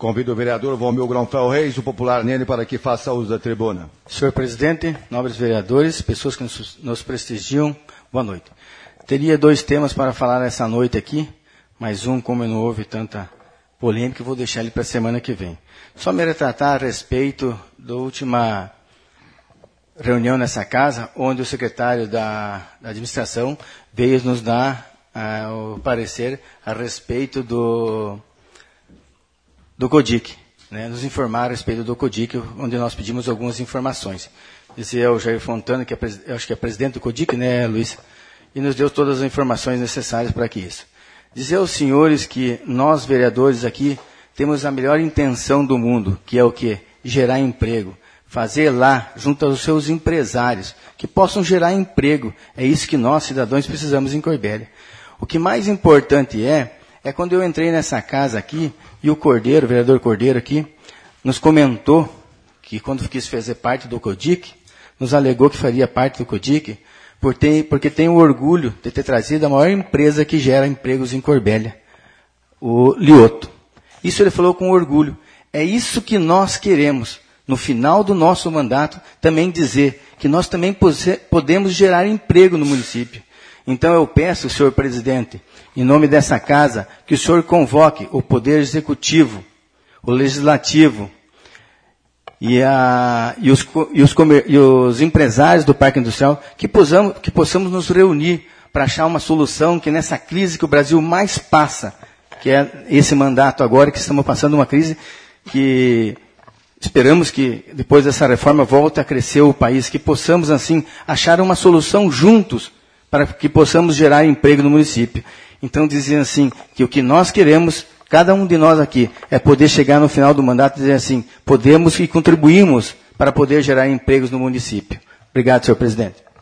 Convido o vereador Valmir Grãofel Reis, o popular Nene, para que faça uso da tribuna. Senhor presidente, nobres vereadores, pessoas que nos prestigiam, boa noite. Teria 2 temas para falar essa noite aqui, mas como não houve tanta polêmica, eu vou deixar ele para a semana que vem. Só me retratar a respeito da última reunião nessa casa, onde o secretário da administração veio nos dar o parecer a respeito do CODIC, né, nos informar a respeito do CODIC, onde nós pedimos algumas informações. Dizia o Jair Fontana, que acho que é presidente do CODIC, né, Luiz? E nos deu todas as informações necessárias para que isso. Dizer aos senhores que nós, vereadores aqui, temos a melhor intenção do mundo, que é o quê? Gerar emprego. Fazer lá, junto aos seus empresários, que possam gerar emprego. É isso que nós, cidadãos, precisamos em Corbélia. O que mais importante é quando eu entrei nessa casa aqui, e o Cordeiro, o vereador Cordeiro aqui, nos comentou que quando quis fazer parte do CODIC, nos alegou que faria parte do CODIC, porque tem o orgulho de ter trazido a maior empresa que gera empregos em Corbélia, o Lioto. Isso ele falou com orgulho. É isso que nós queremos, no final do nosso mandato, também dizer que nós também podemos gerar emprego no município. Então eu peço, senhor presidente, em nome dessa casa, que o senhor convoque o Poder Executivo, o Legislativo e os empresários do Parque Industrial, que possamos nos reunir para achar uma solução que nessa crise que o Brasil mais passa, que é esse mandato agora, que estamos passando uma crise que esperamos que depois dessa reforma volte a crescer o país, que possamos assim achar uma solução juntos para que possamos gerar emprego no município. Então, dizendo assim, que o que nós queremos, cada um de nós aqui, é poder chegar no final do mandato e dizer assim, podemos e contribuímos para poder gerar empregos no município. Obrigado, senhor presidente.